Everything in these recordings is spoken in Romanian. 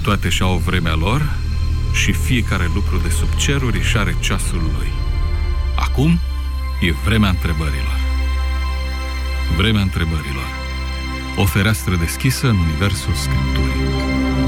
Toate și-au vremea lor și fiecare lucru de sub ceruri își are ceasul lui. Acum e vremea întrebărilor. Vremea întrebărilor. O fereastră deschisă în universul Scripturii.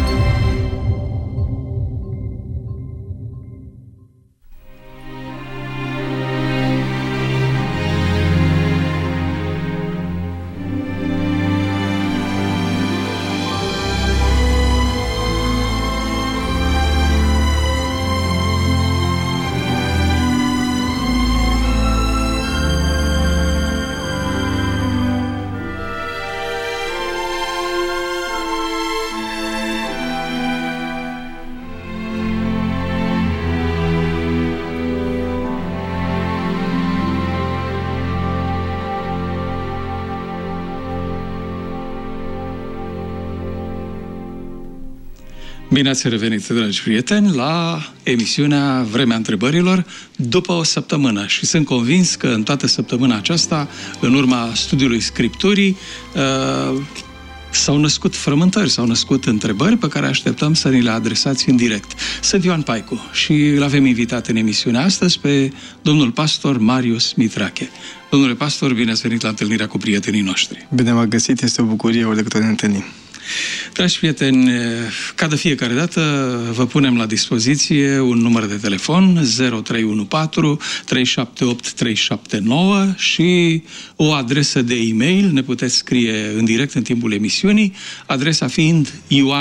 Bine ați revenit, dragi prieteni, la emisiunea Vremea Întrebărilor după o săptămână. Și sunt convins că în toată săptămâna aceasta, în urma studiului Scripturii, s-au născut frământări, s-au născut întrebări pe care așteptăm să ni le adresați în direct. Sunt Ioan Paicu și îl avem invitat în emisiunea astăzi pe domnul pastor Marius Mitrache. Domnule pastor, bine ați venit la întâlnirea cu prietenii noștri. Bine v-am găsit, este o bucurie ori de câte ne întâlnim. Dragi prieteni, ca de fiecare dată, vă punem la dispoziție un număr de telefon 0314 378 379 și o adresă de e-mail. Ne puteți scrie în direct în timpul emisiunii, adresa fiind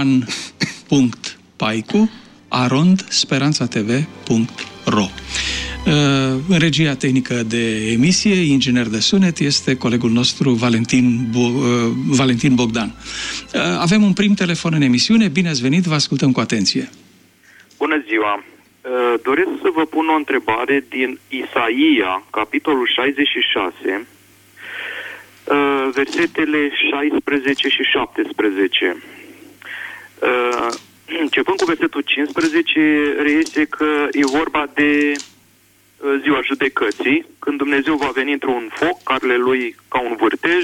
ioan.paicu@speranțatv.ro. În regia tehnică de emisie, inginer de sunet, este colegul nostru Valentin Bogdan. Avem un prim telefon în emisiune. Bine ați venit, vă ascultăm cu atenție. Bună ziua! Doresc să vă pun o întrebare din Isaia, capitolul 66, versetele 16 și 17. Începând cu versetul 15, reiese că e vorba de ziua judecății, când Dumnezeu va veni într-un foc, carele lui ca un vârtej,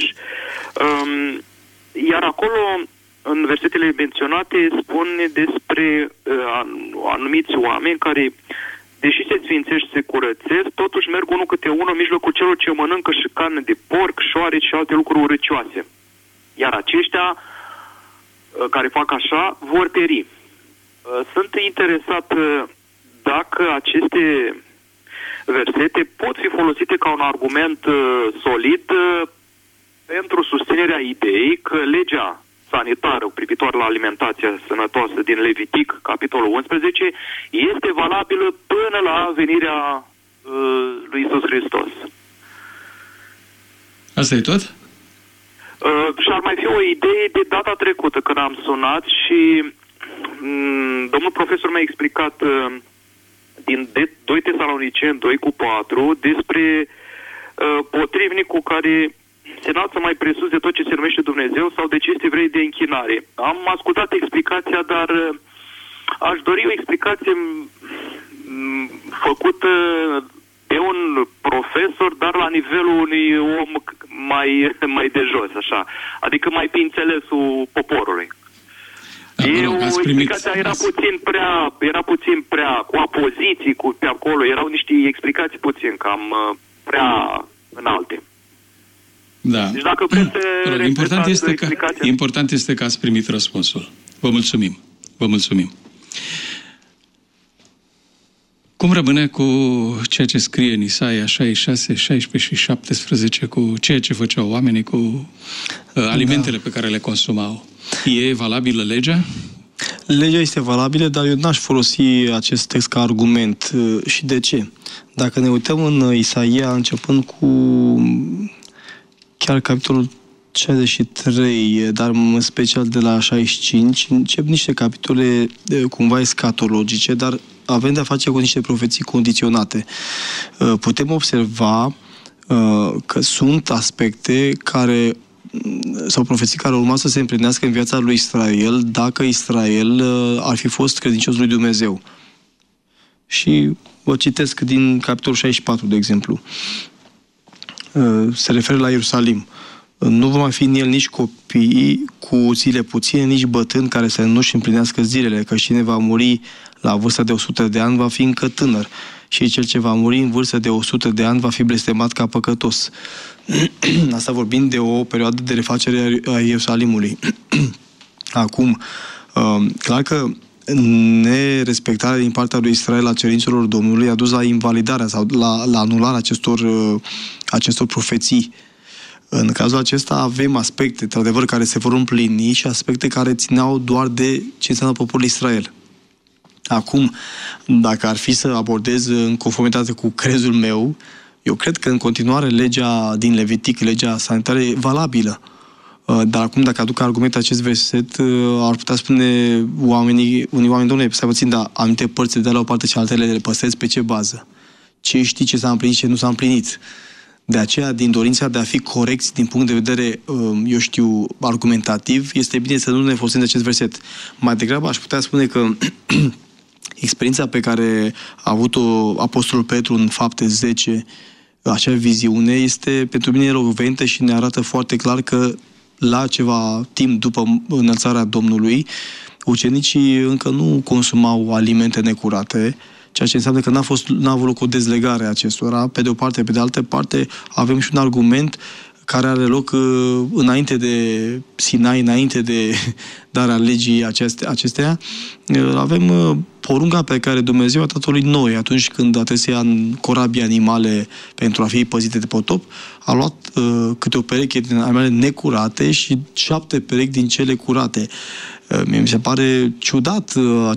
iar acolo, în versetele menționate, spune despre anumiți oameni care, deși se sfințesc și se curățesc, totuși merg unul câte unul în mijlocul celor ce mănâncă și carne de porc, șoareci și alte lucruri urâcioase. Iar aceștia care fac așa vor pieri. Sunt interesat dacă aceste versete pot fi folosite ca un argument solid pentru susținerea ideii că legea sanitară privitoare la alimentația sănătoasă din Levitic, capitolul 11, este valabilă până la venirea lui Iisus Hristos. Asta e tot? Și ar mai fi o idee de data trecută când am sunat și domnul profesor mi-a explicat din 2 Tesaloniceni 2:4 despre potrivnicul care se înalță mai presus de tot ce se numește Dumnezeu sau de ce este vrei de închinare. Am ascultat explicația, dar aș dori o explicație făcută de un profesor, dar la nivelul unui om mai de jos, așa. Adică mai pe înțelesul poporului. Explicația era puțin prea cu apoziții pe acolo, erau niște explicații puțin cam prea înalte. Da. Deci dacă vreți important este că ați primit răspunsul. Vă mulțumim. Vă mulțumim. Cum rămâne cu ceea ce scrie în Isaia 66, 16 și 17, cu ceea ce făceau oamenii cu alimentele pe care le consumau? E valabilă legea? Legea este valabilă, dar eu n-aș folosi acest text ca argument. Și de ce? Dacă ne uităm în Isaia, începând cu chiar capitolul 63, dar în special de la 65, încep niște capitole cumva escatologice, dar avem de-a face cu niște profeții condiționate. Putem observa că sunt aspecte care sau profeții care urma să se împlinească în viața lui Israel dacă Israel ar fi fost credincios lui Dumnezeu. Și vă citesc din capitolul 64, de exemplu. Se referă la Ierusalim. nu va mai fi în el nici copii cu zile puține, nici bătrâni care să nu-și împlinească zilele, că cine va muri la vârsta de 100 de ani va fi încă tânăr și cel ce va muri în vârstă de 100 de ani va fi blestemat ca păcătos. Asta vorbind de o perioadă de refacere a Ierusalimului. Acum, clar că nerespectarea din partea lui Israel a cerințelor Domnului a dus la invalidarea sau la anularea acestor profeții. În cazul acesta avem aspecte, într-adevăr, care se vor împlini și aspecte care țineau doar de ce înseamnă poporul Israel. Acum, dacă ar fi să abordez în conformitate cu crezul meu, eu cred că în continuare legea din Levitic, legea sanitară, e valabilă. Dar acum, dacă aduc argument acest verset, ar putea spune unii oameni, domnule, stai puțin, dar anumite părți de la o parte și altele le păstrezi pe ce bază? Ce știi ce s-a împlinit, ce nu s-a împlinit? De aceea, din dorința de a fi corecți din punct de vedere, eu știu, argumentativ, este bine să nu ne folosim de acest verset. Mai degrabă aș putea spune că experiența pe care a avut-o Apostolul Petru în Fapte 10, acea viziune, este pentru mine elocventă și ne arată foarte clar că la ceva timp după înălțarea Domnului, ucenicii încă nu consumau alimente necurate, ceea ce înseamnă că n-a avut loc o dezlegare a acestora. Pe de o parte, pe de altă parte, avem și un argument care are loc înainte de Sinai, înainte de darea legii acesteia. Avem porunca pe care Dumnezeu a dat-o lui Noe atunci când a trebuit să ia în corabie animale pentru a fi păzite de potop. A luat câte o pereche din animale necurate și 7 perechi din cele curate. Mi se pare ciudat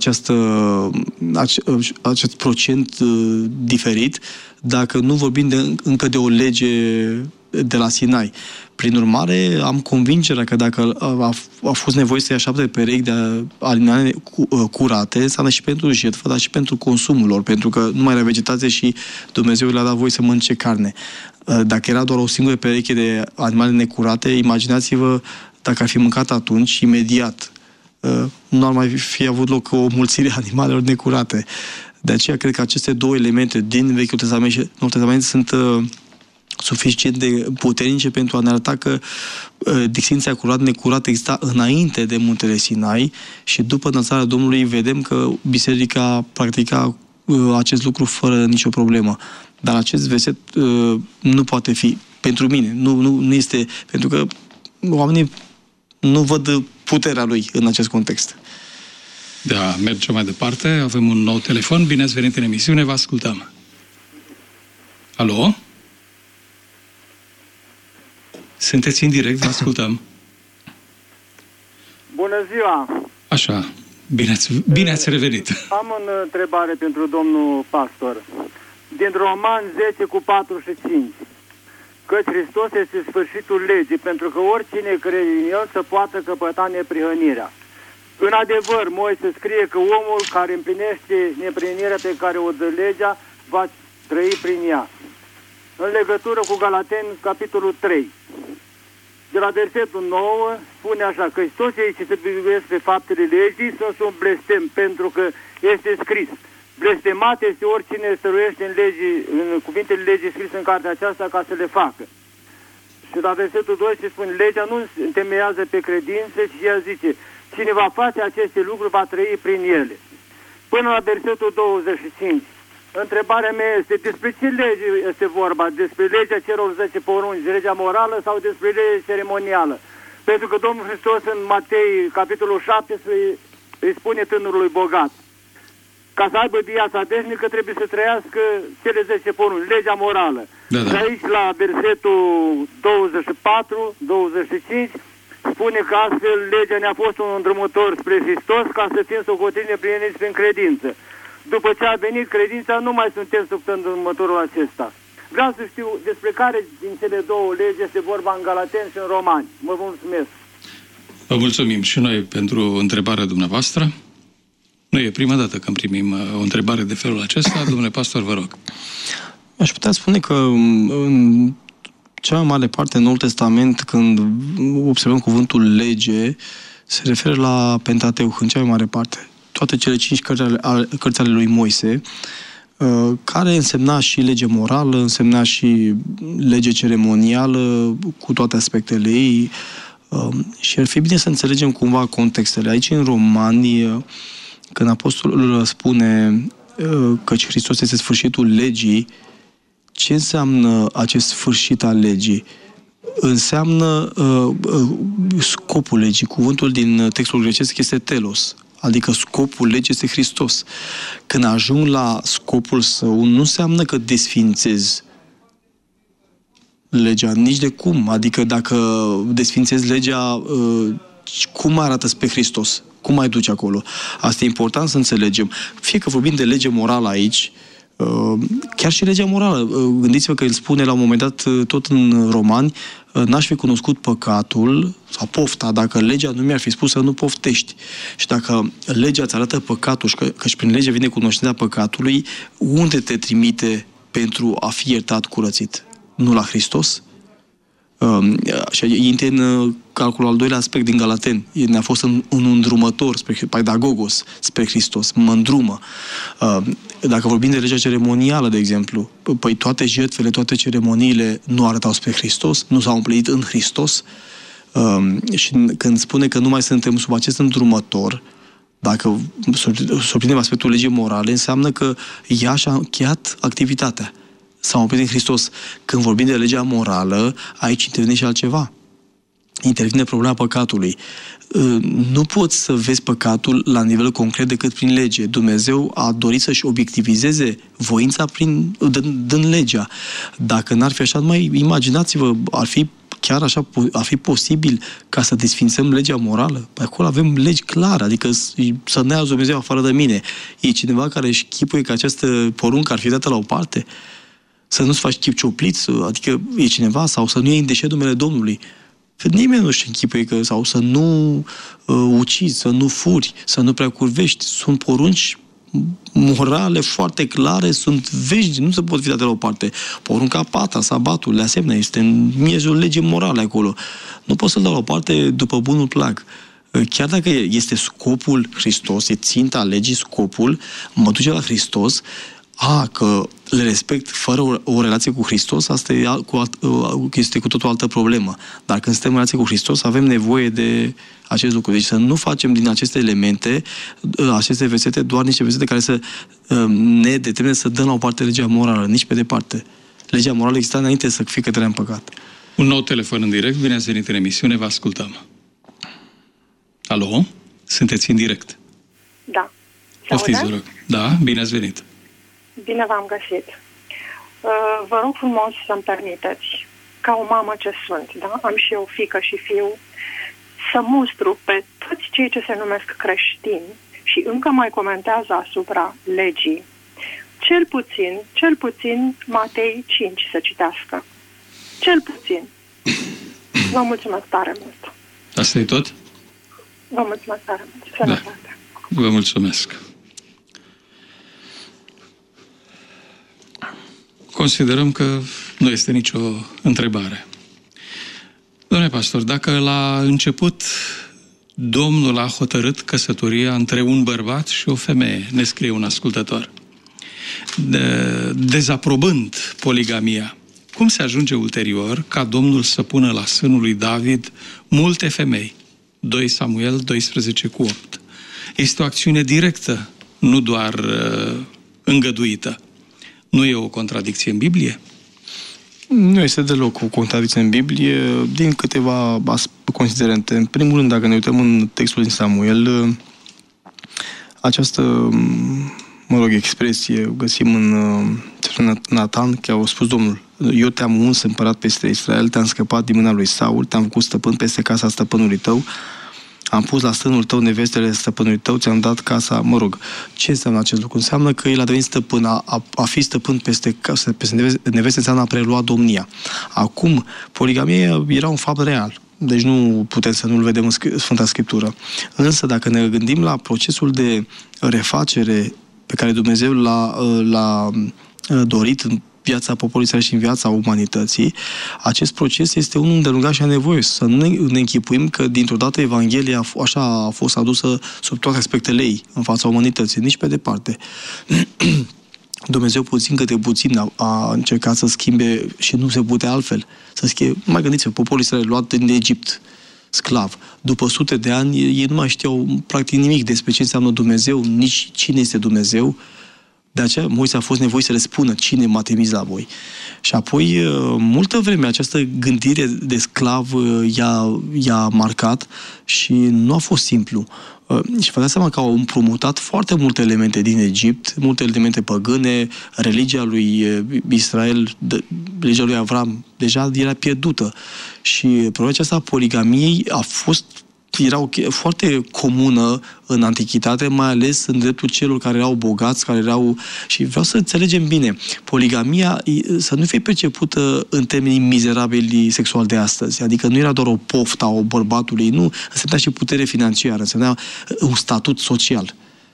acest procent diferit, dacă nu vorbim încă de o lege de la Sinai. Prin urmare, am convingerea că dacă a fost nevoie să ia 7 perechi de animale curate, înseamnă și pentru jertfă, dar și pentru consumul lor, pentru că nu mai era vegetație și Dumnezeu le-a dat voie să mănânce carne. Dacă era doar o singură pereche de animale necurate, imaginați-vă dacă ar fi mâncat atunci, imediat, nu ar mai fi avut loc o mulțire a animalelor necurate. De aceea cred că aceste două elemente din Vechiul Testament și Noul Testament sunt suficient de puternice pentru a ne arăta că distinția curat-necurat exista înainte de muntele Sinai și după înălțarea Domnului vedem că biserica practica acest lucru fără nicio problemă. Dar acest verset nu poate fi, pentru mine, nu este, pentru că oamenii nu văd puterea lui în acest context. Da, mergem mai departe. Avem un nou telefon. Bine ați venit în emisiune, vă ascultăm. Alo? Sunteți în direct, vă ascultăm. Bună ziua! Așa, bine ați revenit. Am o întrebare pentru domnul pastor. Din Roman 10:4-5. Căci Hristos este sfârșitul legii, pentru că oricine crede în El să poată căpăta neprihănirea. În adevăr, Moise scrie că omul care împlinește neprihănirea pe care o dă legea va trăi prin ea. În legătură cu Galateni, capitolul 3. De la versetul 9 spune așa, că toți cei ce se bizuiesc pe faptele legii sunt un blestem, pentru că este scris. Blestemat este oricine stăruiește în cuvintele legii scrise în cartea aceasta ca să le facă. Și la versetul 2 se spune, legea nu întemeiază pe credință, ci ea zice, cine va face aceste lucruri va trăi prin ele. Până la versetul 25. Întrebarea mea este, despre ce lege este vorba? Despre legea celor 10 porunci, legea morală sau despre legea ceremonială? Pentru că Domnul Hristos în Matei, capitolul 7, îi spune tânărului bogat, ca să aibă viața veșnică trebuie să trăiască cele 10 porunci, legea morală. Da. Și aici la versetul 24-25 spune că astfel legea ne-a fost un îndrumător spre Hristos ca să fim socotiți neprihăniți prin credință. După ce a venit credința, nu mai suntem sub îndrumătorul acesta. Vreau să știu despre care din cele două legi este vorba în Galateni și în Romani. Mă mulțumesc. Vă mulțumim și noi pentru întrebarea dumneavoastră. Nu e prima dată când primim o întrebare de felul acesta. Domnule pastor, vă rog. Aș putea spune că în cea mai mare parte în Noul Testament, când observăm cuvântul lege, se referă la Pentateuch, în cea mai mare parte. Toate cele 5 cărți ale lui Moise care însemna și lege morală, însemna și lege ceremonială, cu toate aspectele ei. Și ar fi bine să înțelegem cumva contextele. Aici, în Romani, când apostolul spune că Hristos este sfârșitul legii, ce înseamnă acest sfârșit al legii? Înseamnă scopul legii. Cuvântul din textul grecesc este telos, adică scopul legii este Hristos. Când ajung la scopul său, nu înseamnă că desfințez legea, nici de cum. Adică dacă desfințezi legea, cum arată pe Hristos? Cum mai duci acolo? Asta e important să înțelegem. Fie că vorbim de lege morală aici, chiar și legea morală. Gândiți-vă că îl spune la un moment dat, tot în Romani, n-aș fi cunoscut păcatul sau pofta dacă legea nu mi-ar fi spus să nu poftești. Și dacă legea îți arată păcatul, căci prin legea vine cunoștința păcatului, unde te trimite pentru a fi iertat, curățit? Nu la Hristos? Și intre în calculul al doilea aspect din Galateni. Ne-a fost un îndrumător, pedagogos, spre Hristos, mă îndrumă. Dacă vorbim de legea ceremonială, de exemplu, păi toate jertfele, toate ceremoniile nu arătau spre Hristos, nu s-au împlinit în Hristos. Și când spune că nu mai suntem sub acest îndrumător, dacă surprindem aspectul legii morale, înseamnă că ea și-a încheiat activitatea. S-a oprit în Hristos. Când vorbim de legea morală, aici intervine și altceva. Intervine problema păcatului. Nu poți să vezi păcatul la nivel concret decât prin lege. Dumnezeu a dorit să-și obiectivizeze voința dând legea. Dacă n-ar fi așa, mai imaginați-vă, ar fi chiar așa, ar fi posibil ca să desfințăm legea morală? Pe acolo avem legi clare, adică să ne ia Dumnezeu afară de mine. E cineva care își chipuie că această poruncă ar fi dată la o parte? Să nu-ți faci chip cioplit, adică e cineva, sau să nu iei în deșert numele Domnului. Nimeni nu-și închipuie că, sau să nu ucizi, să nu furi, să nu prea curvești. Sunt porunci morale foarte clare, sunt vești, nu se pot fi date la o parte. Porunca 4, sabatul, de asemenea, este în miezul legii morale acolo. Nu poți să-l dau la o parte după bunul plac. Chiar dacă este scopul Hristos, e ținta legii, scopul, mă duce la Hristos, că le respect fără o relație cu Hristos, asta este cu totul o altă problemă. Dar când suntem în relație cu Hristos, avem nevoie de acest lucru. Deci să nu facem din aceste elemente, aceste versete, doar niște versete care să ne determine să dăm la o parte legea morală, nici pe departe. Legea morală exista înainte să fie către în păcat. Un nou telefon în direct, bine ați venit în emisiune, vă ascultăm. Alo? Sunteți în direct. Da. Poftiți, vă rog. Da, bine ați venit. Bine v-am găsit. Vă rog frumos să-mi permiteți, ca o mamă ce sunt, da? Am și eu fiică și fiu, să mustru pe toți cei ce se numesc creștini și încă mai comentează asupra legii. Cel puțin Matei 5 să citească. Cel puțin. Vă mulțumesc tare mult. Asta e tot? Vă mulțumesc tare mult. Sănătate. Da. Vă mulțumesc. Considerăm că nu este nicio întrebare. Domnule pastor, dacă la început Domnul a hotărât căsătoria între un bărbat și o femeie, ne scrie un ascultător, dezaprobând poligamia, cum se ajunge ulterior ca Domnul să pună la sânul lui David multe femei? 2 Samuel 12:8. Este o acțiune directă, nu doar îngăduită. Nu e o contradicție în Biblie? Nu este deloc o contradicție în Biblie, din câteva considerente. În primul rând, dacă ne uităm în textul din Samuel, această, expresie găsim în Natan, că a spus Domnul: eu te-am uns împărat peste Israel, te-am scăpat din mâna lui Saul, te-am făcut stăpân peste casa stăpânului tău, am pus la stânul tău nevestele stăpânului tău, ți-am dat casa, Ce înseamnă acest lucru? Înseamnă că el a devenit stăpân, a fi stăpân peste neveste înseamnă a prelua domnia. Acum, poligamia era un fapt real. Deci nu putem să nu-l vedem în Sfânta Scriptură. Însă, dacă ne gândim la procesul de refacere pe care Dumnezeu l-a dorit în viața poporului Israel și în viața umanității, acest proces este unul îndelungat și anevoios. Să nu ne închipuim că dintr-o dată Evanghelia așa a fost adusă sub toate aspectele ei în fața umanității, nici pe departe. Dumnezeu puțin câte puțin a încercat să schimbe și nu se putea altfel. Mai gândiți-vă, poporul Israel luat din Egipt, sclav. După sute de ani, ei nu mai știau practic nimic despre ce înseamnă Dumnezeu, nici cine este Dumnezeu. De aceea Moise a fost nevoit să le spună cine m-a trimis la voi. Și apoi, multă vreme, această gândire de sclav i-a marcat și nu a fost simplu. Și vă dați seama că au împrumutat foarte multe elemente din Egipt, multe elemente păgâne, religia lui Israel, religia lui Avram, deja era pierdută. Și problema aceasta a poligamiei era foarte comună în antichitate, mai ales în dreptul celor care erau bogați, Și vreau să înțelegem bine, poligamia să nu fie percepută în termenii mizerabili sexual de astăzi. Adică nu era doar o poftă a bărbatului, nu, însemna și putere financiară, însemna un statut social.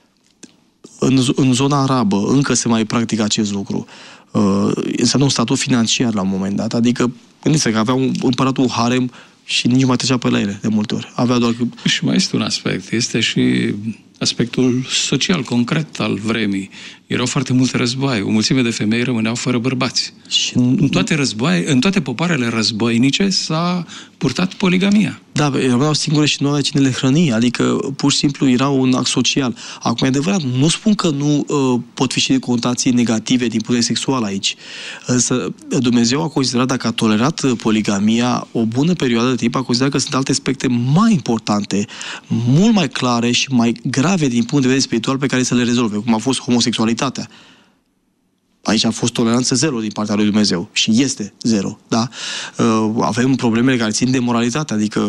În zona arabă încă se mai practică acest lucru. Înseamnă un statut financiar la un moment dat. Adică, gândiți-vă că avea împăratul un harem și nici nu mai trecea pe la ele, de multe ori. Avea doar... Și mai este un aspect. Este și aspectul social, concret al vremii. Erau foarte multe războaie. O mulțime de femei rămâneau fără bărbați. Și în toate popoarele războinice s-a purtat poligamia. Da, erau singure și nu avea cine le hrăni. Adică, pur și simplu, era un act social. Acum, e adevărat, nu spun că nu pot fi și conotații negative din punct de vedere sexual aici. Însă, Dumnezeu a considerat, dacă a tolerat poligamia, o bună perioadă de timp, a considerat că sunt alte aspecte mai importante, mult mai clare și mai grave din punct de vedere spiritual pe care să le rezolve, cum a fost homosexualitatea. Aici a fost toleranță zero din partea lui Dumnezeu. Și este zero, da? Avem problemele care țin de moralitate, adică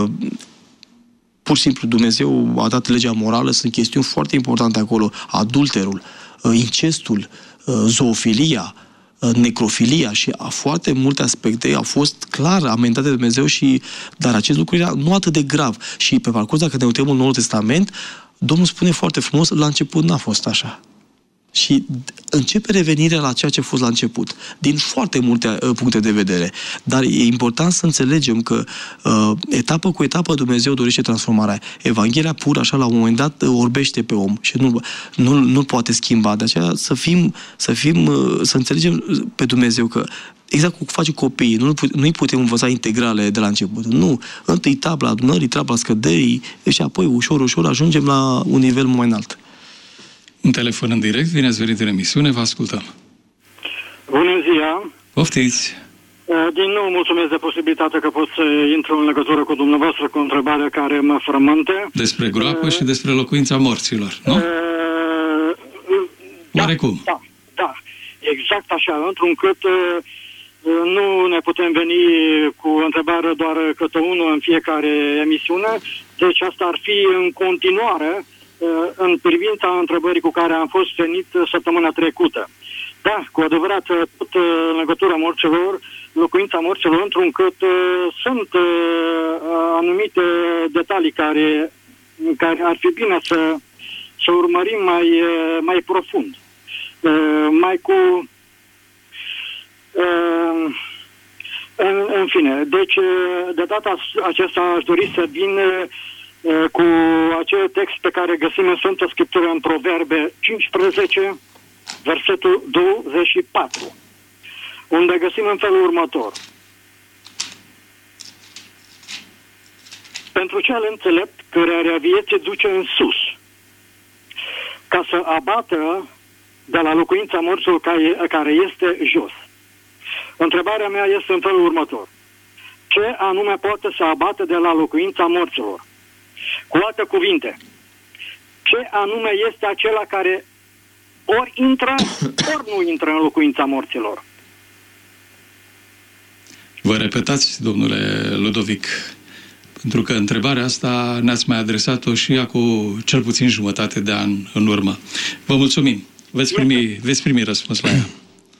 pur și simplu Dumnezeu a dat legea morală, sunt chestiuni foarte importante acolo. Adulterul, incestul, zoofilia, necrofilia și foarte multe aspecte au fost clar amendate de Dumnezeu, dar acest lucru era nu atât de grav. Și pe parcurs, dacă ne uităm în Noul Testament, Domnul spune foarte frumos, la început n-a fost așa. Și începe revenirea la ceea ce a fost la început, din foarte multe puncte de vedere. Dar e important să înțelegem că etapă cu etapă Dumnezeu dorește transformarea. Evanghelia pur așa la un moment dat orbește pe om și nu poate schimba. De aceea să înțelegem pe Dumnezeu că exact cum face copiii, nu-i putem învăța integrale de la început. Nu. Întâi tabla adunării, tabla scăderii și apoi ușor ajungem la un nivel mai înalt. Un telefon în direct, bine ați venit în emisiune, vă ascultăm. Bună ziua! Poftiți! Din nou mulțumesc de posibilitatea că pot să intru în legătură cu dumneavoastră cu o întrebare care mă frământă. Despre groapă și despre locuința morților, nu? Oarecum? Da, exact așa, întruncât nu ne putem veni cu o întrebare doar câte unul în fiecare emisiune, deci asta ar fi în continuare în privința întrebării cu care am fost venit săptămâna trecută. Da, cu adevărat, tot în legătura morților, locuința morților, întruncât sunt anumite detalii care ar fi bine să urmărim mai profund. În fine, deci de data aceasta aș dori să vin cu acel text pe care găsim în Sfânta Scriptură în Proverbe 15, versetul 24, unde găsim în felul următor. Pentru cel înțelept, căreia vieții duce în sus, ca să abată de la locuința morților care este jos. Întrebarea mea este în felul următor. Ce anume poate să abate de la locuința morților? Cu alte cuvinte, ce anume este acela care ori intră, ori nu intră în locuința morților? Vă repetați, domnule Ludovic, pentru că întrebarea asta ne-ați mai adresat-o și acum cel puțin jumătate de an în urmă. Vă mulțumim. Veți primi răspuns la ea.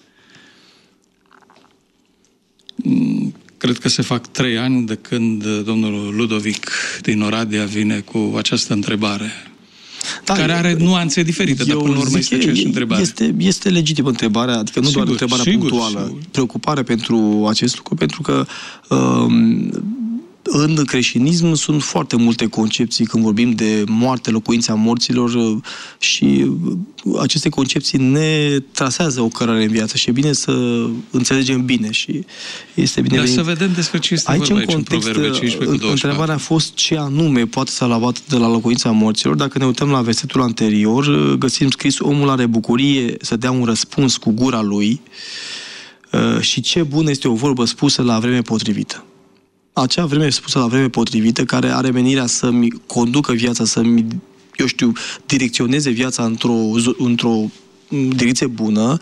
Cred că se fac 3 ani de când domnul Ludovic din Oradea vine cu această întrebare, care are nuanțe diferite, dar până la urmă este aceeași întrebare. Este legitimă întrebarea, adică nu doar întrebarea punctuală. Preocupare pentru acest lucru, pentru că în creștinism sunt foarte multe concepții când vorbim de moarte, locuința morților și aceste concepții ne trasează o cărare în viață și e bine să înțelegem bine și este bine. Dar să vedem despre ce este vorba aici în Proverbe 15:24. Întrebarea a fost ce anume poate să luat de la locuința morților. Dacă ne uităm la versetul anterior, găsim scris: omul are bucurie să dea un răspuns cu gura lui și ce bună este o vorbă spusă la vreme potrivită. Acea vreme spusă la vreme potrivită, care are menirea să-mi conducă viața, să-mi, direcționeze viața într-o direcție bună,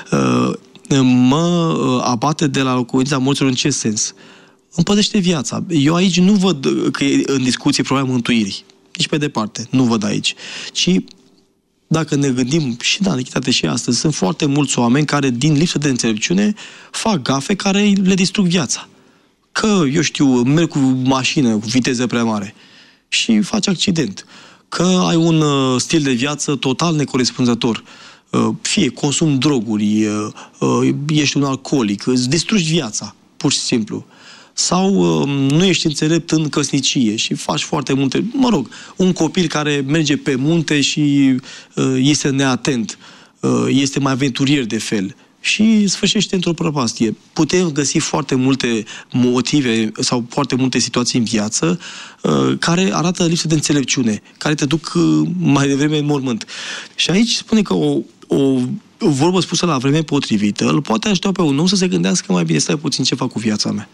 mă abate de la locuința morților în ce sens? Împădește viața. Eu aici nu văd că e în discuție problema mântuirii. Nici pe departe. Nu văd aici. Ci, dacă ne gândim și în antichitate și astăzi, sunt foarte mulți oameni care, din lipsă de înțelepciune, fac gafe care le distrug viața. Că, merg cu mașină cu viteză prea mare și faci accident. Că ai un stil de viață total necorespunzător. Fie consumi droguri, ești un alcoolic, îți distrugi viața, pur și simplu. Sau nu ești înțelept în căsnicie și faci foarte multe... un copil care merge pe munte și este neatent, este mai aventurier de fel și sfârșește într-o prăpastie. Putem găsi foarte multe motive sau foarte multe situații în viață care arată lipsă de înțelepciune, care te duc mai devreme în mormânt. Și aici spune că o vorbă spusă la vreme potrivită îl poate ajuta pe un om să se gândească mai bine, stai puțin, ce fac cu viața mea.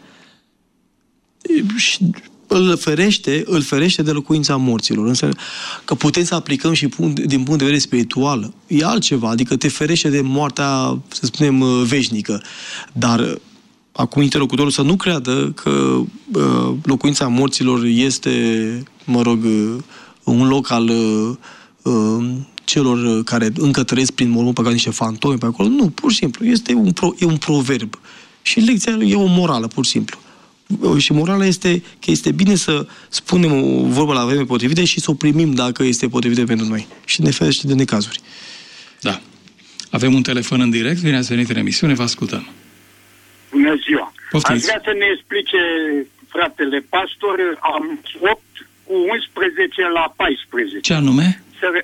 Și îl ferește de locuința morților. Însă că putem să aplicăm și din punct de vedere spiritual. E altceva, adică te ferește de moartea, să spunem, veșnică. Dar acum interlocutorul să nu creadă că locuința morților este, un loc al celor care încă trăiesc prin mormânt, ca niște fantome pe acolo. Nu, pur și simplu. E un proverb. Și lecția e o morală, pur și simplu. Și morala este că este bine să spunem o vorbă la vreme potrivită și să o primim dacă este potrivită pentru noi. Și ne ferește de necazuri. Da. Avem un telefon în direct, bine ați venit în emisiune, vă ascultăm. Bună ziua! Poftiți. Aș vrea să ne explice fratele pastor 8 cu 11 la 14. Ce anume?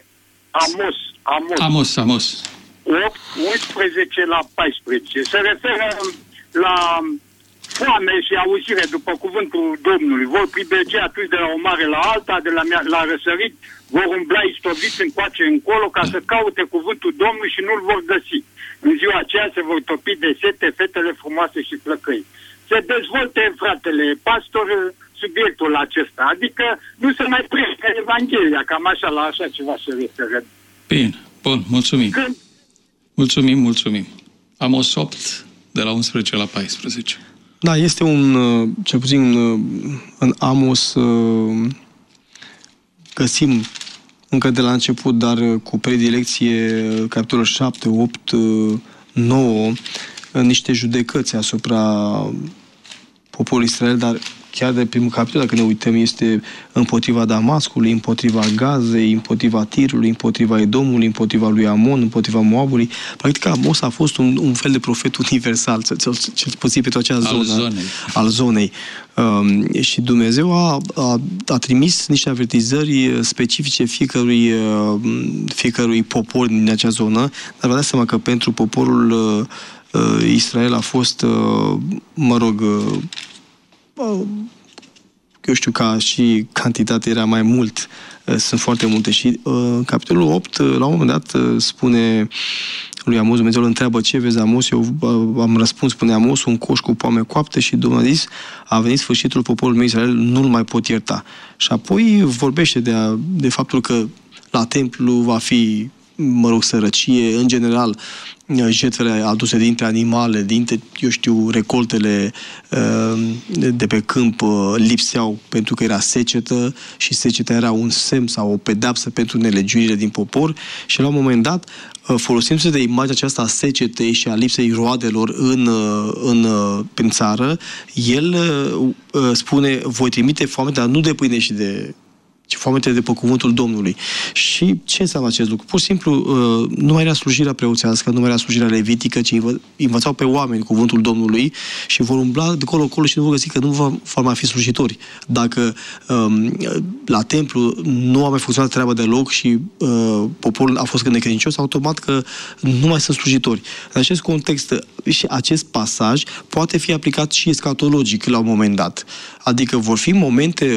Amos. 8, 11 la 14. Se referă la foame și auzire după cuvântul Domnului. Vor pribegia atunci de la o mare la alta, de la răsărit, vor umbla istoviți încoace încolo ca să caute cuvântul Domnului și nu-l vor găsi. În ziua aceea se vor topi de sete fetele frumoase și flăcăi. Se dezvolte, fratele pastor, subiectul acesta. Adică nu se mai prinde Evanghelia, cam așa la așa ceva se referă. Bine, bun, mulțumim. Mulțumim. Amos 8 de la 11 la 14. Da, este cel puțin în Amos găsim încă de la început, dar cu predilecție, capitolul 7, 8, 9, niște judecăți asupra poporului Israel, dar chiar de primul capitol, dacă ne uităm, este împotriva Damascului, împotriva Gazei, împotriva Tirului, împotriva Edomului, împotriva lui Amon, împotriva Moabului. Practic, Amos a fost un fel de profet universal, cel puțin pentru acea zonă al zonei. Și Dumnezeu a trimis niște avertizări specifice fiecărui popor din acea zonă, dar vă dați seama că pentru poporul Israel a fost, eu știu, ca și cantitate era mai mult, sunt foarte multe. Și în capitolul 8, la un moment dat, spune lui Amos, Dumnezeu îl întreabă: ce vezi, Amos? Eu am răspuns, spune Amos: un coș cu poame coapte. Și Domnul a zis: a venit sfârșitul poporului meu Israel, nu-l mai pot ierta. Și apoi vorbește de faptul că la templu va fi, sărăcie, în general, jertfele aduse dintre animale, dintre, recoltele de pe câmp lipseau pentru că era secetă și seceta era un semn sau o pedeapsă pentru nelegiuirile din popor și la un moment dat, folosindu-se de imaginea aceasta a secetei și a lipsei roadelor prin țară, el spune: voi trimite foame, dar nu de pâine și foamete de pe cuvântul Domnului. Și ce înseamnă acest lucru? Pur și simplu, nu mai era slujirea preoțească, nu mai era slujirea levitică, ci învățau pe oameni cuvântul Domnului și vor umbla de colo și nu vor găsi că nu vor mai fi slujitori. Dacă la templu nu a mai funcționat treaba deloc și poporul a fost necredincios, automat că nu mai sunt slujitori. În acest context și acest pasaj poate fi aplicat și escatologic la un moment dat. Adică vor fi momente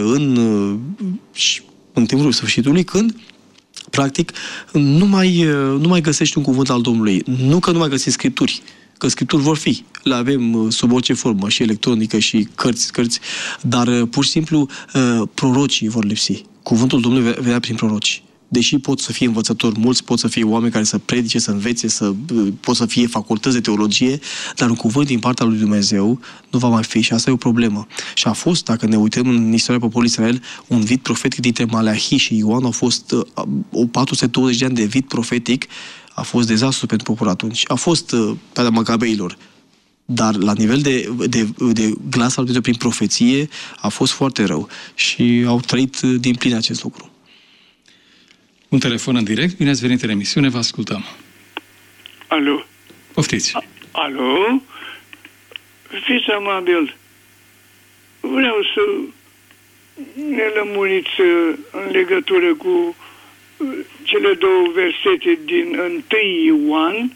în timpul sfârșitului când practic nu mai găsești un cuvânt al Domnului. Nu că nu mai găsești scripturi, că scripturi vor fi. Le avem sub orice formă, și electronică, și cărți, dar pur și simplu prorocii vor lipsi. Cuvântul Domnului venea prin proroci. Deși pot să fie învățători mulți, pot să fie oameni care să predice, să învețe, pot să fie facultăți de teologie, dar un cuvânt din partea lui Dumnezeu nu va mai fi și asta e o problemă. Și a fost, dacă ne uităm în istoria poporului Israel, un vid profetic dintre Maleahi și Ioan, au fost 420 de ani de vid profetic, a fost dezastru pentru popor atunci. A fost pe la Macabeilor. Dar la nivel de glas al Dumnezeu prin profeție a fost foarte rău și au trăit din plin acest lucru. Un telefon în direct. Bine ați venit în emisiune, vă ascultăm. Alo. Poftiți. Alo? Fiți amabil. Vreau să ne lămuriți în legătură cu cele două versete din 1 Ioan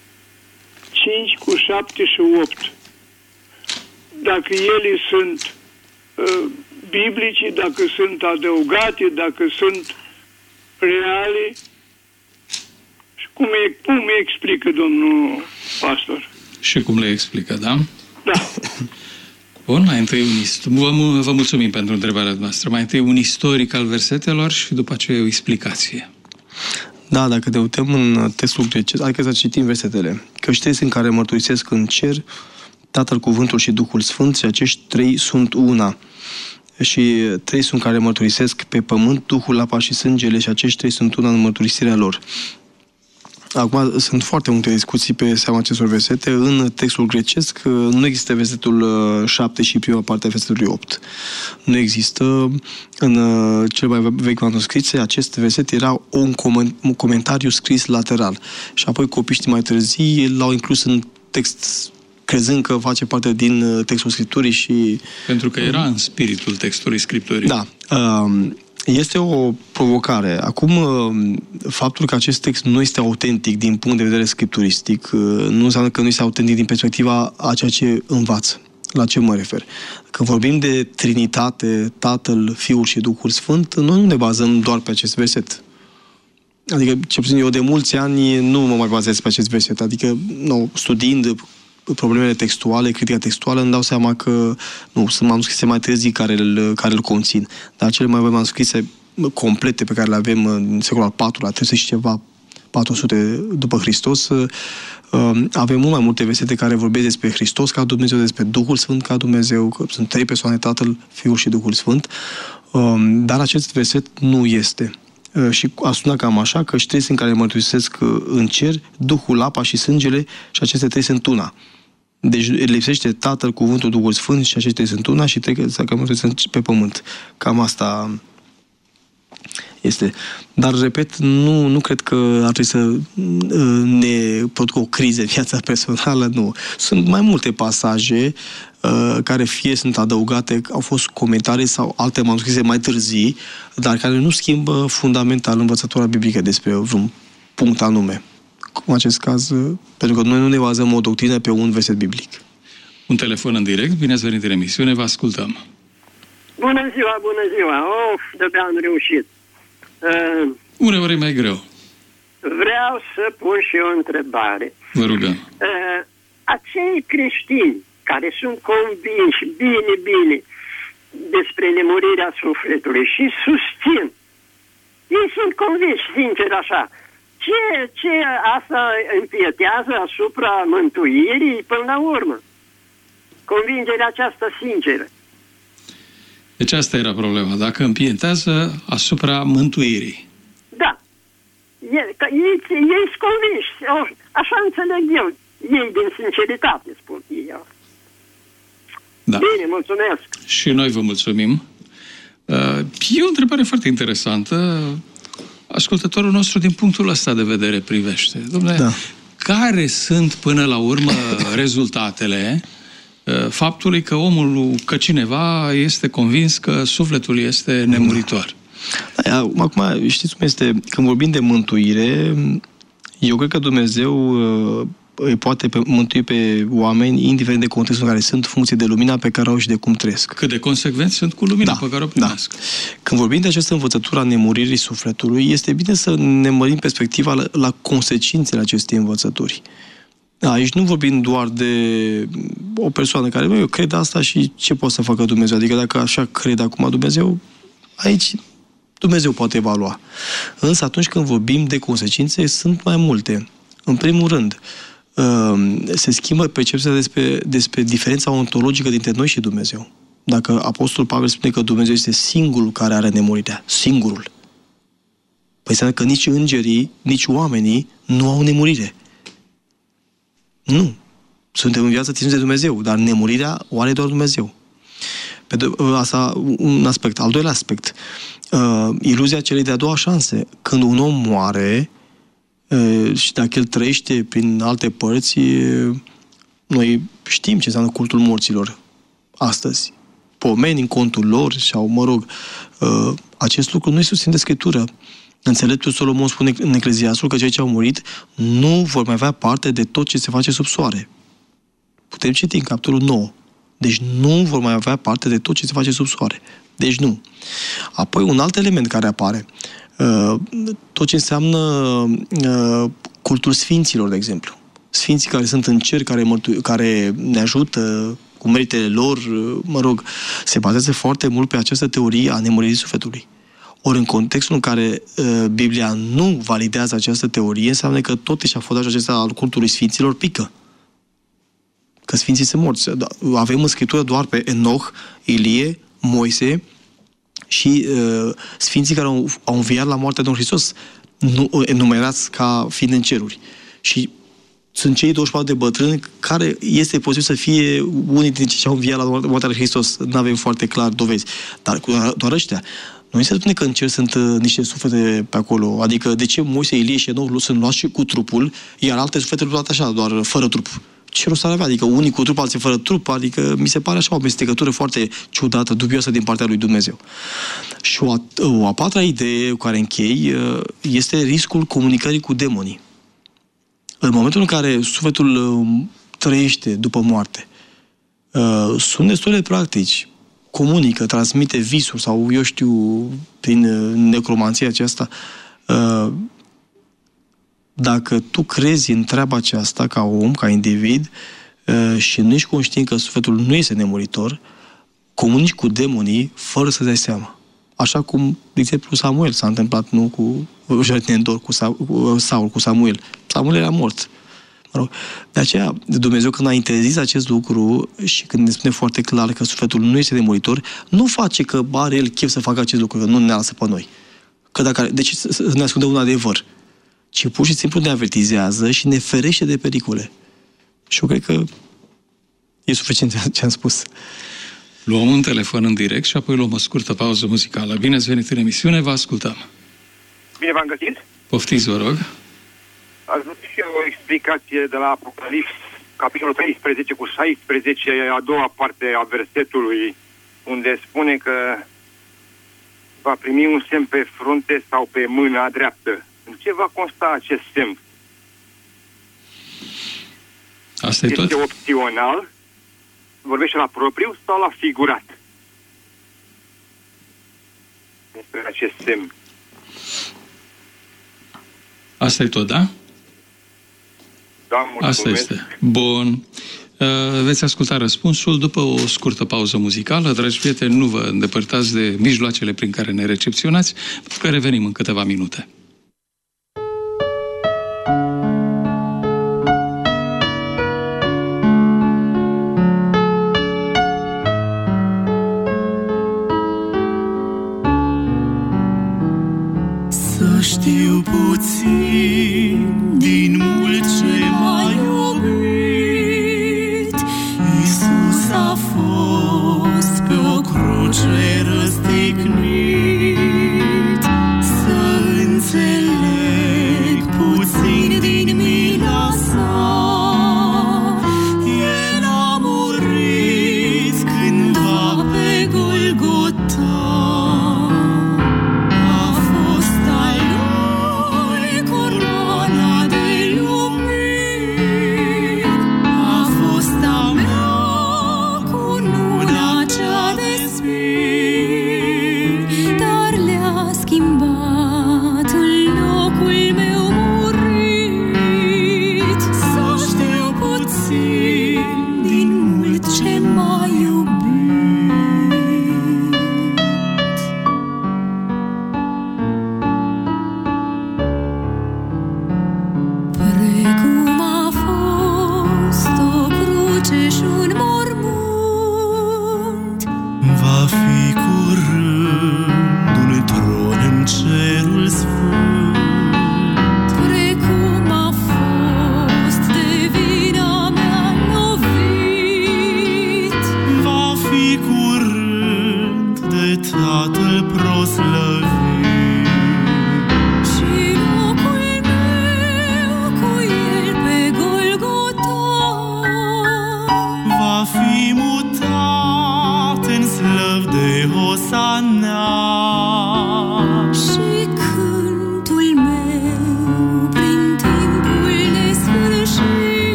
5 cu 7 și 8. Dacă ele sunt biblice, dacă sunt adăugate, dacă sunt reale, și cum explică domnul pastor? Și cum le explică, da? Da. Bun, mai întâi vă mulțumim pentru întrebarea noastră. Mai întâi un istoric al versetelor și după aceea o explicație. Da, dacă ne uităm în textul grecesc, adică să citim versetele. Căci trei sunt care mărturisesc în cer, Tatăl, Cuvântul și Duhul Sfânt, și acești trei sunt una. Și trei sunt care mărturisesc pe pământ, Duhul, apa și sângele, și acești trei sunt una în mărturisirea lor. Acum, sunt foarte multe discuții pe seama acestor versete. În textul grecesc nu există versetul 7 și prima parte a versetului 8. Nu există. În cel mai vechi manuscrise, acest verset era un comentariu scris lateral. Și apoi copiștii mai târzii l-au inclus în text, crezând că face parte din textul Scripturii și... Pentru că era în spiritul textului Scripturii. Da. Este o provocare. Acum, faptul că acest text nu este autentic din punct de vedere scripturistic nu înseamnă că nu este autentic din perspectiva a ceea ce învață. La ce mă refer? Când vorbim de Trinitate, Tatăl, Fiul și Duhul Sfânt, noi nu ne bazăm doar pe acest verset. Adică, ce puțin eu de mulți ani nu mă mai bazez pe acest verset. Adică, studiind problemele textuale, critica textuală, îmi dau seama că sunt manuscrise mai târzii care îl conțin. Dar cele mai vechi manuscrise complete pe care le avem în secolul al IV-lea, 300 și ceva, 400 după Hristos, avem mult mai multe versete care vorbesc despre Hristos ca Dumnezeu, despre Duhul Sfânt ca Dumnezeu, că sunt trei persoane, Tatăl, Fiul și Duhul Sfânt, dar acest verset nu este. Și a sunat cam așa, că trei sunt care mărturisesc în cer, Duhul, apa și sângele, și aceste trei sunt una. Deci lipsește Tatăl, Cuvântul, Duhul Sfânt, și aceștia sunt una, și trei care mărturisesc pe pământ. Cam asta este. Dar, repet, nu cred că ar trebui să ne producă o criză în viața personală, nu. Sunt mai multe pasaje care fie sunt adăugate, au fost comentarii sau alte manuscrise mai târzii, dar care nu schimbă fundamental învățătura biblică despre vreun punct anume. În acest caz, pentru că noi nu ne bazăm o doctrină pe un verset biblic. Un telefon în direct, bine ați venit în emisiune, vă ascultăm. Bună ziua! De-abia am reușit. Uneori e mai greu. Vreau să pun și o întrebare. Vă rugăm. Acei creștini care sunt convinși bine despre nemurirea sufletului și susțin, ei sunt convinși, sincer așa, ce asta împietează asupra mântuirii până la urmă? Convingerea aceasta sinceră. Deci asta era problema, dacă împietează asupra mântuirii. Da. Ei sunt convinși. Așa înțeleg eu. Ei din sinceritate, spun ei. Da. Bine, mulțumesc. Și noi vă mulțumim. E o întrebare foarte interesantă. Ascultătorul nostru din punctul ăsta de vedere privește. Dom'le, care sunt până la urmă rezultatele faptului că cineva este convins că sufletul este nemuritor? Acum, știți cum este? Când vorbim de mântuire, eu cred că Dumnezeu îi poate mântui pe oameni, indiferent de contextul în care sunt, funcție de lumina pe care au și de cum trăiesc. Cât de consecvenți sunt cu lumina pe care o primesc. Da. Când vorbim de această învățătură a nemuririi sufletului, este bine să ne mărim perspectiva la consecințele acestei învățături. Aici nu vorbim doar de o persoană care, eu cred asta și ce poate să facă Dumnezeu. Adică dacă așa crede acum Dumnezeu, aici Dumnezeu poate evalua. Însă atunci când vorbim de consecințe, sunt mai multe. În primul rând, se schimbă percepția despre diferența ontologică dintre noi și Dumnezeu. Dacă Apostolul Pavel spune că Dumnezeu este singurul care are nemurirea, singurul, păi înseamnă că nici îngerii, nici oamenii nu au nemurire. Nu. Suntem în viață ținuți de Dumnezeu, dar nemurirea o are doar Dumnezeu. Asta un aspect. Al doilea aspect, iluzia celei de-a doua șanse. Când un om moare și dacă el trăiește prin alte părți, noi știm ce înseamnă cultul morților astăzi. Pomeni în contul lor sau, acest lucru nu-i susțin de Scriptură. Înțeleptul Solomon spune în Ecleziastul că cei ce au murit nu vor mai avea parte de tot ce se face sub soare. Putem citi în capitolul 9. Deci nu vor mai avea parte de tot ce se face sub soare. Deci nu. Apoi un alt element care apare, tot ce înseamnă cultul sfinților, de exemplu. Sfinții care sunt în cer, care ne ajută cu meritele lor, se bazează foarte mult pe această teorie a nemuririi sufletului. Ori în contextul în care Biblia nu validează această teorie, înseamnă că tot eșafodajul acesta al cultului sfinților pică. Că sfinții sunt morți. Avem în Scriptură doar pe Enoch, Ilie, Moise și sfinții care au înviat la moartea Domnului Hristos, enumerați ca fiind în ceruri. Și sunt cei 24 de bătrâni care este posibil să fie unii dintre cei ce au înviat la moartea lui Hristos. Nu avem foarte clar dovezi. Dar doar ăștia. Nu se spune că în cer sunt niște suflete pe acolo. Adică de ce Moise, Ilie și Enoch sunt luați și cu trupul, iar alte suflete luate așa, doar fără trup? Ce rost ar avea? Adică unii cu trup, alții fără trup, adică mi se pare așa o amestecătură foarte ciudată, dubioasă din partea lui Dumnezeu. Și o a patra idee cu care închei este riscul comunicării cu demonii. În momentul în care sufletul trăiește după moarte, sunt destule practici, comunică, transmite visuri sau, eu știu, prin necromanția aceasta. Dacă tu crezi în treaba aceasta ca om, ca individ, și nu ești conștient că sufletul nu este nemuritor, comunici cu demonii fără să-ți dai seama. Așa cum, de exemplu, Samuel s-a întâmplat, nu cu Jătnendor, cu Saul, cu Samuel. Samuel era mort. De aceea, Dumnezeu, când a interzis acest lucru și când ne spune foarte clar că sufletul nu este nemuritor, nu face că are el chef să facă acest lucru, că nu ne lasă pe noi. Deci să ne ascundă un adevăr. Ci pur și simplu ne avertizează și ne ferește de pericole. Și eu cred că e suficient ce am spus. Luăm un telefon în direct și apoi luăm o scurtă pauză muzicală. Bine ați venit în emisiune, vă ascultăm. Bine v-am găsit. Poftiți, vă rog. Ați văzut și o explicație de la Apocalips, capitolul 13 cu 16, a doua parte a versetului, unde spune că va primi un semn pe frunte sau pe mâna dreaptă. În ce va consta acest semn? Asta e tot? Este opțional? Vorbește la propriu sau la figurat? Despre acest semn. Asta e tot, da? Da, mulțumesc. Asta este. Bun. Veți asculta răspunsul după o scurtă pauză muzicală. Dragi prieteni, nu vă îndepărtați de mijloacele prin care ne recepționați, pentru că revenim în câteva minute. Să știu puțin din mult ce m-a iubit, Iisus a fost pe o cruce răstignit.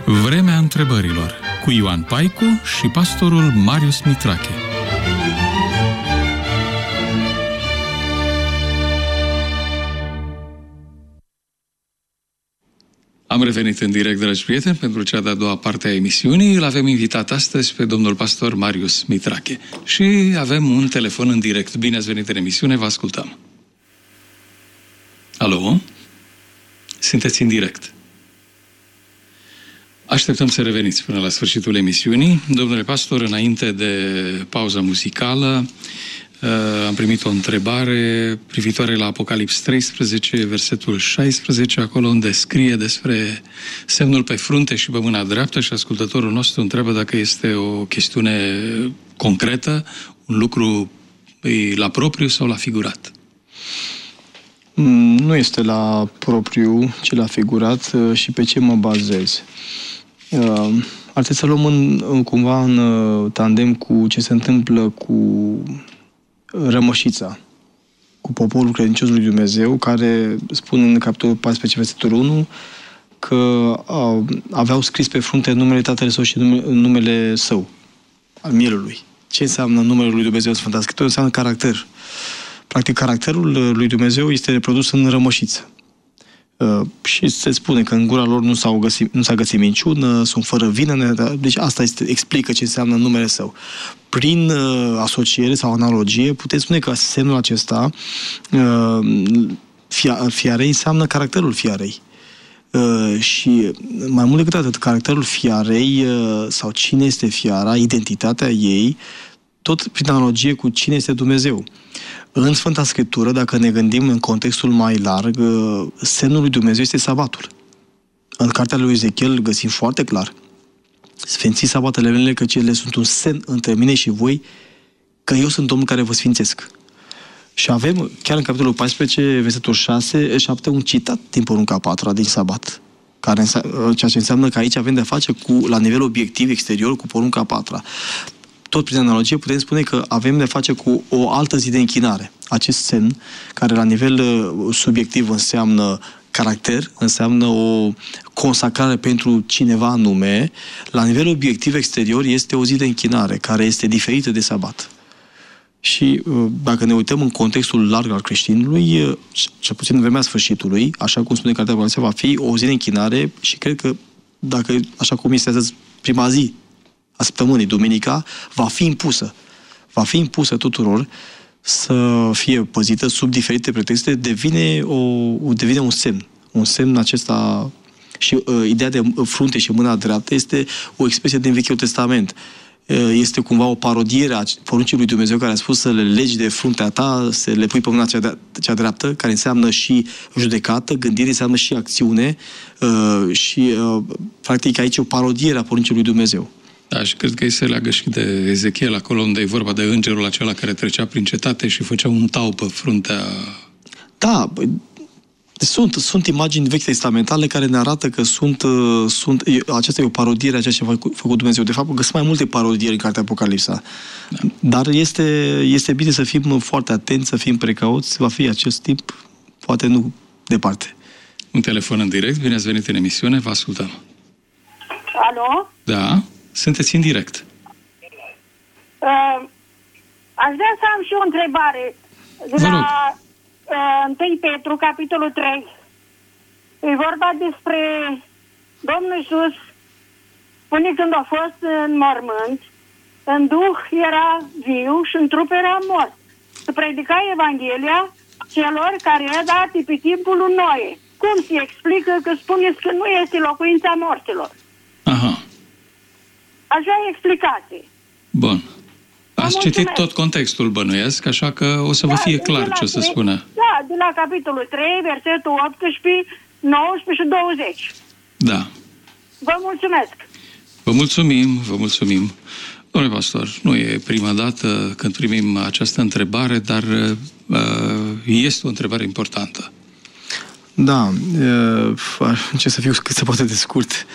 Vremea întrebărilor cu Ioan Paicu și pastorul Marius Mitrache. Am revenit în direct, dragi prieteni, pentru cea de-a doua parte a emisiunii. Îl avem invitat astăzi pe domnul pastor Marius Mitrache. Și avem un telefon în direct. Bine ați venit în emisiune, vă ascultăm. Alo? Sunteți în direct. Așteptăm să reveniți până la sfârșitul emisiunii. Domnule pastor, înainte de pauza muzicală, am primit o întrebare privitoare la Apocalips 13, versetul 16, acolo unde scrie despre semnul pe frunte și pe mâna dreaptă și ascultătorul nostru întreabă dacă este o chestiune concretă, un lucru la propriu sau la figurat. Nu este la propriu, ci la figurat. Și pe ce mă bazez? Ar trebui să luăm cumva în tandem cu ce se întâmplă cu rămășița, cu poporul credincios lui Dumnezeu, care spune în capitolul 14, versetul 1, că aveau scris pe frunte numele Tatălui Său și numele Său, al Mielului. Ce înseamnă numele lui Dumnezeu în Sfânta Scriptură? Înseamnă caracter. Practic, caracterul lui Dumnezeu este reprodus în rămășiță. Și se spune că în gura lor nu s-a găsit minciună, sunt fără vină, deci asta explică ce înseamnă numele Său. Prin asociere sau analogie, putem spune că semnul acesta, fiarei, înseamnă caracterul fiarei. Și mai mult decât atât, caracterul fiarei sau cine este fiara, identitatea ei, tot prin analogie cu cine este Dumnezeu. În Sfânta Scriptură, dacă ne gândim în contextul mai larg, semnul lui Dumnezeu este sabatul. În cartea lui Ezechiel găsim foarte clar: sfințiți sabatele mele, căci ele sunt un semn între mine și voi, că eu sunt Domnul care vă sfințesc. Și avem, chiar în capitolul 14, versetul 7, un citat din porunca 4 din sabat, ceea ce înseamnă că aici avem de-a face la nivel obiectiv, exterior, cu porunca 4. Tot prin analogie putem spune că avem de face cu o altă zi de închinare. Acest semn, care la nivel subiectiv înseamnă caracter, înseamnă o consacrare pentru cineva anume, la nivel obiectiv exterior este o zi de închinare, care este diferită de sabat. Și dacă ne uităm în contextul larg al creștinului, cel puțin în vremea sfârșitului, așa cum spune Cartea Apocalipsa, va fi o zi de închinare și cred că, dacă, așa cum este astăzi, prima zi a săptămânii, duminica, va fi impusă tuturor să fie păzită sub diferite pretexte, devine un semn. Un semn acesta. Și ideea de frunte și mâna dreaptă este o expresie din Vechiul Testament. Este cumva o parodiere a poruncii lui Dumnezeu, care a spus să le legi de fruntea ta, să le pui pe mâna cea dreaptă, care înseamnă și judecată, gândire, înseamnă și acțiune, și practic aici e o parodiere a poruncii lui Dumnezeu. Da, și cred că se leagă și de Ezechiel, acolo unde e vorba de îngerul acela care trecea prin cetate și făcea un tau pe fruntea... Da, sunt imagini vechi testamentale care ne arată că aceasta e o parodiere a ceea ce a făcut Dumnezeu. De fapt, găsim mai multe parodieri în Cartea Apocalipsa. Da. Dar este bine să fim foarte atenți, să fim precauți. Va fi acest timp, poate nu departe. Un telefon în direct. Bine ați venit în emisiune, vă ascultăm. Alo? Da, sunteți în direct. Aș vrea să am și o întrebare. Vă rog. 1 Petru, capitolul 3. E vorba despre Domnul Iisus. Spune când a fost în mormânt, în duh era viu și în trup era mort. Să predica Evanghelia celor care i-a dat pe timpul lui Noe. Cum se explică că spuneți că nu este locuința morților? Aha. Aș vrea explicații. Bun. Ați citit tot contextul, bănuiesc, așa că o să vă fie clar ce o să spună. Da, de la capitolul 3, versetul 18, 19 și 20. Da. Vă mulțumesc. Vă mulțumim. Domnule pastor, nu e prima dată când primim această întrebare, dar este o întrebare importantă. Da, ce să fiu cât se poate de scurt.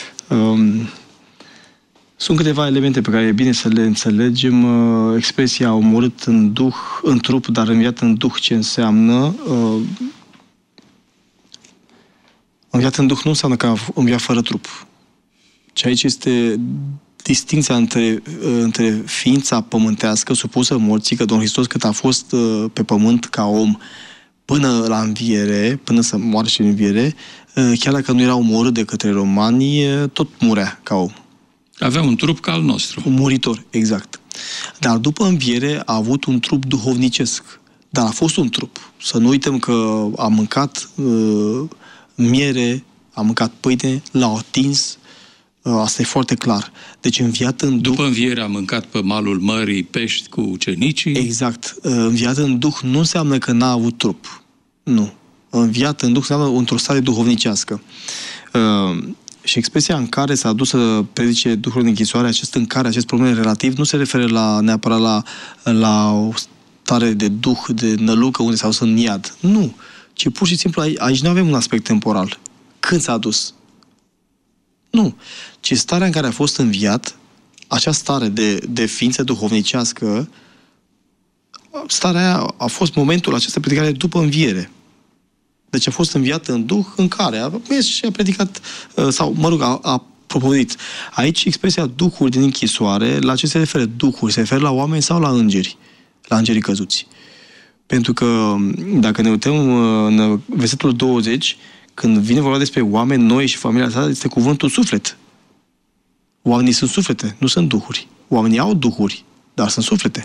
Sunt câteva elemente pe care e bine să le înțelegem. Expresia omorât în trup, dar înviat în duh, ce înseamnă? Înviat în duh nu înseamnă că a înviat fără trup. Și aici este distinția între ființa pământească supusă morții, că Domnul Hristos cât a fost pe pământ ca om până la înviere, până să moară și înviere, chiar dacă nu era omorât de către romani, tot murea ca om. Avea un trup ca al nostru. Un muritor, exact. Dar după înviere a avut un trup duhovnicesc. Dar a fost un trup. Să nu uităm că a mâncat miere, a mâncat pâine, l-a atins. Asta e foarte clar. Deci înviat în Duh... După înviere a mâncat pe malul mării pești cu ucenicii. Exact. Înviat în Duh nu înseamnă că n-a avut trup. Nu. Înviat în Duh înseamnă într-o stare duhovnicească. Și expresia în care s-a dus să predice Duhul în închisoare, acest problem relativ, nu se referă neapărat la o stare de Duh, de nălucă, unde s-a dus în iad. Nu. Ci pur și simplu aici nu avem un aspect temporal. Când s-a dus? Nu. Ci starea în care a fost înviat, acea stare de ființă duhovnicească, starea aia a fost momentul acesta predicare după înviere. Deci a fost înviat în Duh, în care a mers și a predicat, sau, mă rog, a propovăduit. Aici expresia Duhul din închisoare, la ce se referă Duhul? Se referă la oameni sau la îngeri? La îngerii căzuți. Pentru că, dacă ne uităm în versetul 20, când vine vorba despre oameni noi și familia sa, este cuvântul suflet. Oamenii sunt suflete, nu sunt duhuri. Oamenii au duhuri, dar sunt suflete.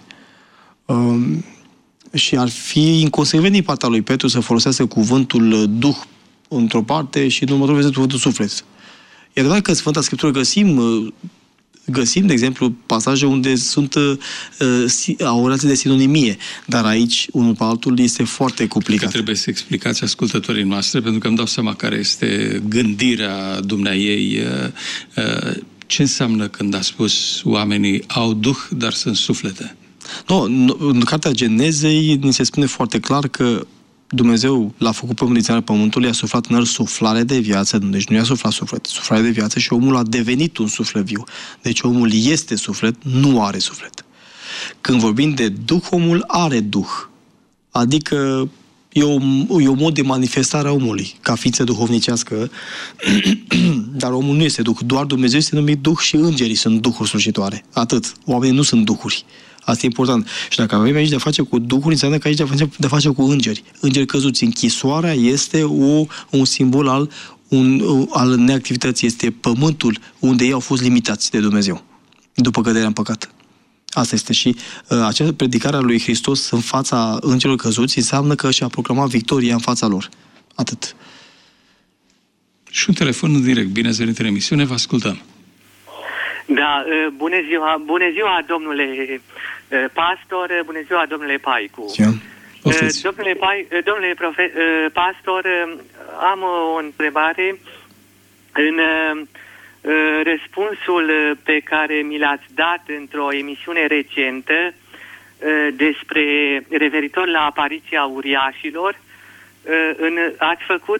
Și ar fi inconsecvent din partea lui Petru să folosească cuvântul Duh într-o parte și în următorul verset cuvântul suflet. E adevărat că în Sfânta Scriptură găsim, de exemplu, pasaje unde au o relație de sinonimie, dar aici, unul pe altul, este foarte complicat. Că trebuie să explicați ascultătorii noastre, pentru că îmi dau seama care este gândirea dumneaei. Ce înseamnă când a spus oamenii au Duh, dar sunt suflete? În Cartea Genezei ni se spune foarte clar că Dumnezeu l-a făcut pe omul din țara pământului, a suflat în el suflare de viață, deci nu i-a suflat suflet, suflare de viață și omul a devenit un suflet viu. Deci omul este suflet, nu are suflet. Când vorbim de Duh, omul are Duh. Adică e un mod de manifestare a omului, ca ființă duhovnicească, dar omul nu este Duh. Doar Dumnezeu este numit Duh și îngerii sunt duhuri slujitoare. Atât. Oamenii nu sunt duhuri. Asta e important. Și dacă avem aici de face cu duhuri, înseamnă că aici avem de face cu îngeri. Îngeri căzuți. Închisoarea este un simbol al neactivității. Este pământul unde ei au fost limitați de Dumnezeu după căderea în păcat. Asta este. Și această predicare a lui Hristos în fața îngerilor căzuți înseamnă că și-a proclamat victoria în fața lor. Atât. Și un telefon în direct. Bine ați venit în emisiune, vă ascultăm. Da, bună ziua, domnule pastor, bună ziua, domnule Paicu. Domnule pastor, am o întrebare. În răspunsul pe care mi l-ați dat într-o emisiune recentă despre referitor la apariția uriașilor, ați făcut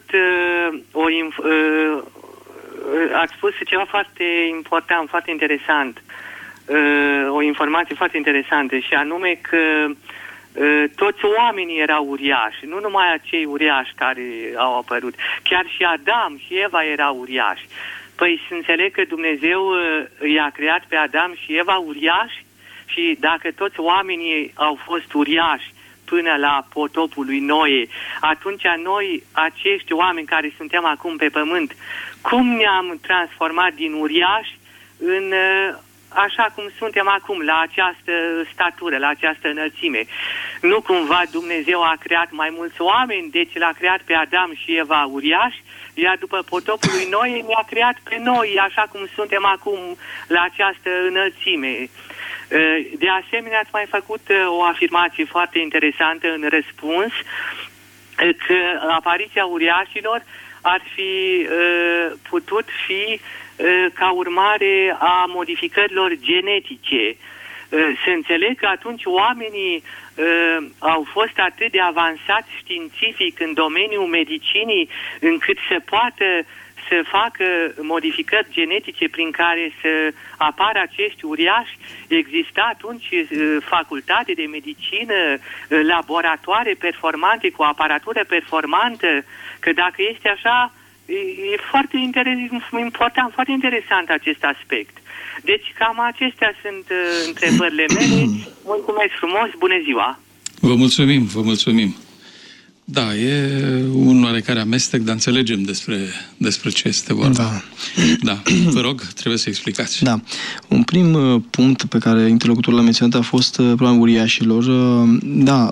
ați spus ceva foarte important, foarte interesant, o informație foarte interesantă, și anume că toți oamenii erau uriași, nu numai acei uriași care au apărut, chiar și Adam și Eva erau uriași. Păi să înțeleg că Dumnezeu i-a creat pe Adam și Eva uriași, și dacă toți oamenii au fost uriași până la potopul lui Noe, atunci noi, acești oameni care suntem acum pe pământ, cum ne-am transformat din uriași în așa cum suntem acum, la această statură, la această înălțime? Nu cumva Dumnezeu a creat mai mulți oameni, deci l-a creat pe Adam și Eva uriași, iar după potopul lui Noe ne-a creat pe noi, așa cum suntem acum, la această înălțime. De asemenea, ați mai făcut o afirmație foarte interesantă în răspuns, că apariția uriașilor ar fi putut fi ca urmare a modificărilor genetice. Se înțeleg că atunci oamenii au fost atât de avansați științific în domeniul medicinii, încât se poate să facă modificări genetice prin care să apară acești uriași. Exista atunci facultate de medicină, laboratoare performante cu aparatură performantă, că dacă este așa, E foarte important, foarte interesant acest aspect. Deci cam acestea sunt întrebările mele. Mulțumesc frumos, bună ziua! Vă mulțumim. Da, e un oarecare amestec, dar înțelegem despre ce este vorba. Da, vă rog, trebuie să explicați. Da. Un prim punct pe care interlocutorul l-a menționat a fost problema uriașilor. Da,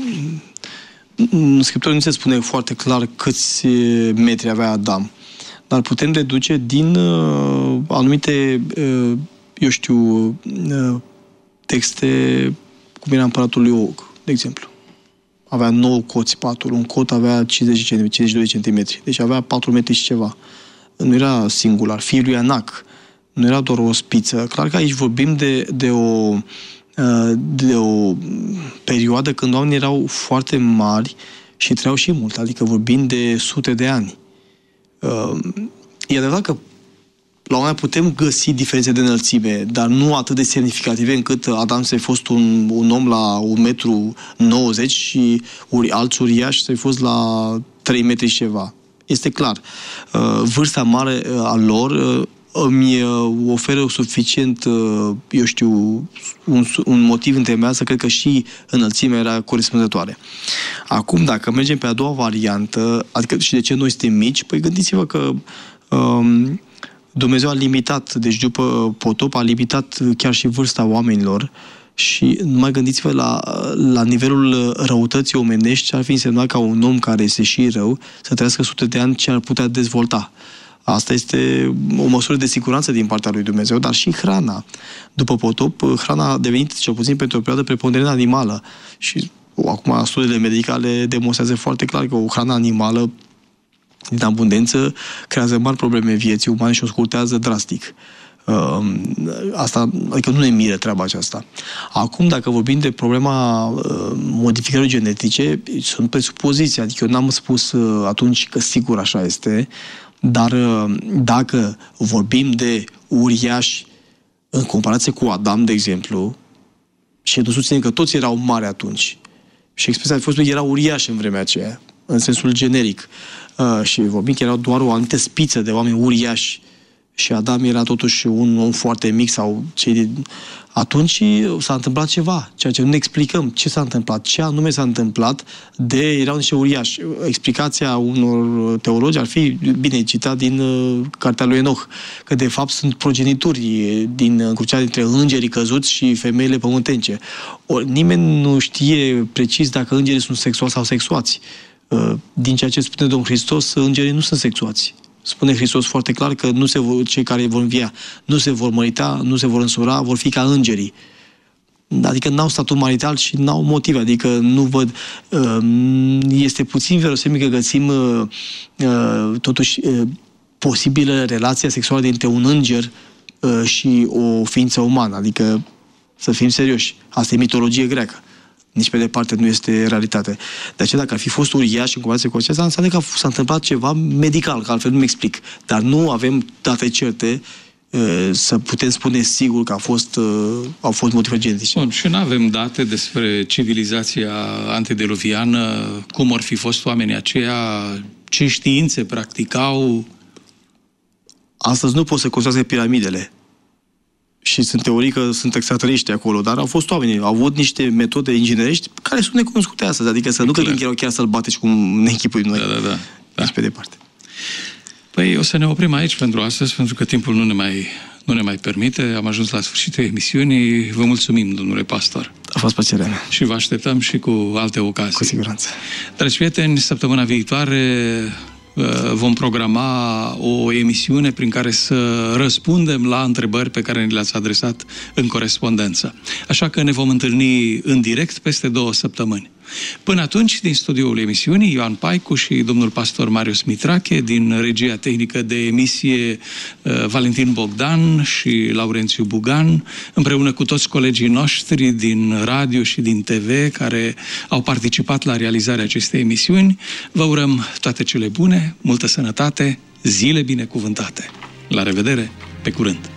în Scriptură nu se spune foarte clar câți metri avea Adam, dar putem deduce din anumite, texte, cum era împăratul lui Og, de exemplu. Avea 9 coți patul, un cot avea 52 cm, deci avea 4 metri și ceva. Nu era singular. Fiul lui Anac nu era doar o spiță. Clar că aici vorbim de o perioadă când oamenii erau foarte mari și trăiau și mult, adică vorbim de sute de ani. E adevărat că la un moment putem găsi diferențe de înălțime, dar nu atât de semnificative încât Adam să fi fost un om la 1,90 m și alți uriași să fi fost la 3 metri și ceva. Este clar. Vârsta mare a lor îmi oferă suficient, un motiv întemeiat să cred că și înălțimea era corespunzătoare. Acum, dacă mergem pe a doua variantă, adică și de ce noi suntem mici, păi gândiți-vă că Dumnezeu a limitat, deci după potop a limitat chiar și vârsta oamenilor și mai gândiți-vă la nivelul răutății omenești ce ar fi însemnat ca un om care este și rău să trăiască sute de ani ce ar putea dezvolta. Asta este o măsură de siguranță din partea lui Dumnezeu, dar și hrana. După potop, hrana a devenit, cel puțin pentru o perioadă, preponderent animală. Și acum studiile medicale demonstrează foarte clar că o hrană animală din abundență creează mari probleme vieții umane și o scurtează drastic. Asta, adică nu ne miră treaba aceasta. Acum, dacă vorbim de problema modificării genetice, sunt presupoziții, adică eu n-am spus atunci că sigur așa este, dar dacă vorbim de uriași în comparație cu Adam, de exemplu, și nu susținem că toți erau mari atunci, și expresia a fost că era uriaș în vremea aceea, în sensul generic, și vorbim că erau doar o anumită spiță de oameni uriași și Adam era totuși un om foarte mic sau atunci s-a întâmplat ceva, ceea ce nu ne explicăm ce s-a întâmplat, ce anume s-a întâmplat erau niște uriași. Explicația unor teologi ar fi, bine, citat din cartea lui Enoch, că de fapt sunt progenituri din încrucișarea dintre îngerii căzuți și femeile pământence. Nimeni nu știe precis dacă îngerii sunt sexuali sau sexuați. Din ceea ce spune Domnul Hristos, îngerii nu sunt sexuați. Spune Hristos foarte clar că cei care vor învia nu se vor mărita, nu se vor însura, vor fi ca îngerii. Adică n-au statut marital și n-au motive. Adică nu văd... Este puțin verosimil că găsim totuși posibilă relația sexuală dintre un înger și o ființă umană. Adică să fim serioși. Asta e mitologie greacă. Nici pe departe nu este realitate. De aceea, dacă ar fi fost uriaș în comparație cu acesta, înseamnă că s-a întâmplat ceva medical, că altfel nu-mi explic. Dar nu avem date certe să putem spune sigur că au fost motive genetice. Bun, și nu avem date despre civilizația antediluviană, cum ar fi fost oamenii aceia, ce științe practicau. Astăzi nu pot să construiască piramidele. Și sunt teorii că sunt extraterestri acolo, dar au fost oameni, au avut niște metode inginerești care sunt necunoscute astăzi, adică să nu credem că erau chiar sălbatici cum ne închipuim noi. Da. Deci pe departe. Păi o să ne oprim aici pentru astăzi, pentru că timpul nu ne mai permite. Am ajuns la sfârșitul emisiunii. Vă mulțumim, domnule pastor. A fost plăcerea mea. Și vă așteptăm și cu alte ocazii. Cu siguranță. Dragi prieteni, săptămâna viitoare vom programa o emisiune prin care să răspundem la întrebări pe care ni le-ați adresat în corespondență. Așa că ne vom întâlni în direct peste 2 săptămâni. Până atunci, din studioul emisiunii, Ioan Paicu și domnul pastor Marius Mitrache, din regia tehnică de emisie Valentin Bogdan și Laurențiu Bugan, împreună cu toți colegii noștri din radio și din TV care au participat la realizarea acestei emisiuni, vă urăm toate cele bune, multă sănătate, zile binecuvântate. La revedere, pe curând!